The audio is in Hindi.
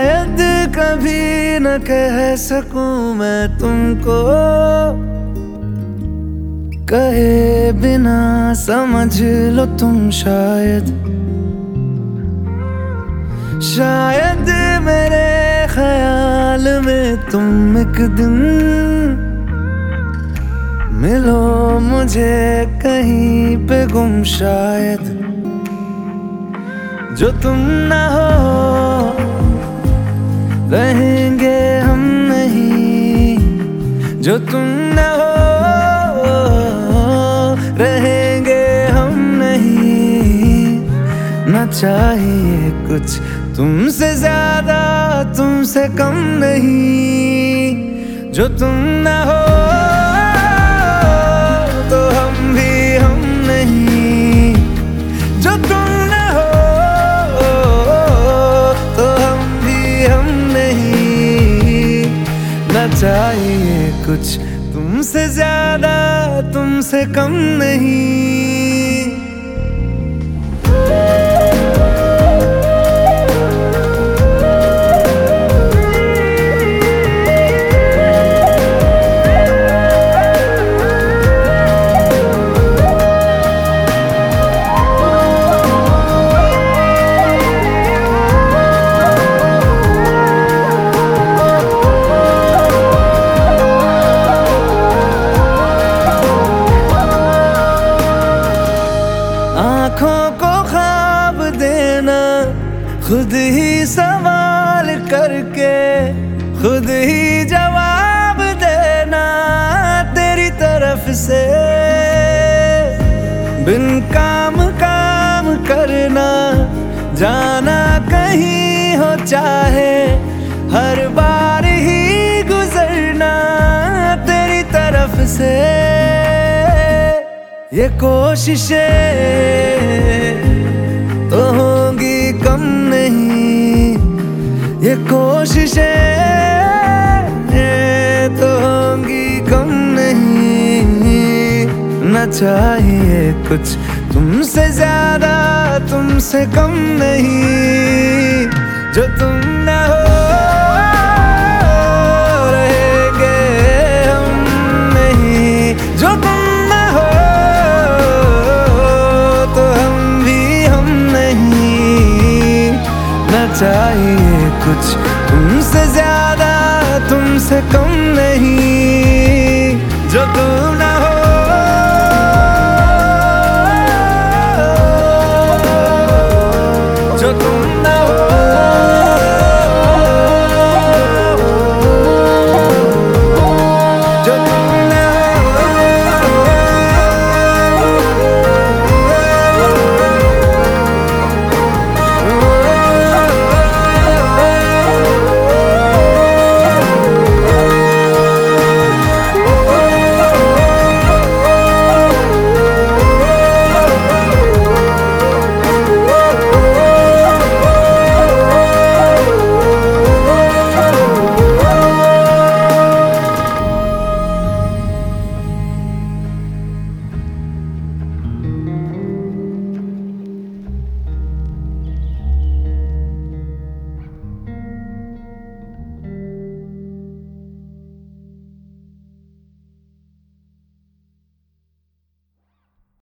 शायद कभी न कह सकूं मैं तुमको, कहे बिना समझ लो तुम शायद मेरे ख्याल में तुम एक दिन मिलो मुझे कहीं पे गुम शायद। जो तुम ना हो रहेंगे हम नहीं, जो तुम ना हो रहेंगे हम नहीं। ना चाहिए कुछ तुमसे ज्यादा तुमसे कम नहीं। जो तुम ना हो तो हम भी हम नहीं, जो तुम ना हो तो हम भी हम नहीं। ना चाहिए कुछ तुमसे ज्यादा तुमसे कम नहीं। आँखों को ख्वाब देना खुद ही सवाल करके, खुद ही जवाब देना तेरी तरफ से। बिन काम काम करना जाना कहीं हो चाहे, हर बार ही गुजरना तेरी तरफ से। ये कोशिशें तो होंगी कम नहीं, ये कोशिशें तो होंगी कम नहीं। ना चाहिए कुछ तुमसे ज्यादा तुमसे कम नहीं। जो तुम ना हो रहेंगे हम नहीं, जो तुम चाहिए कुछ तुमसे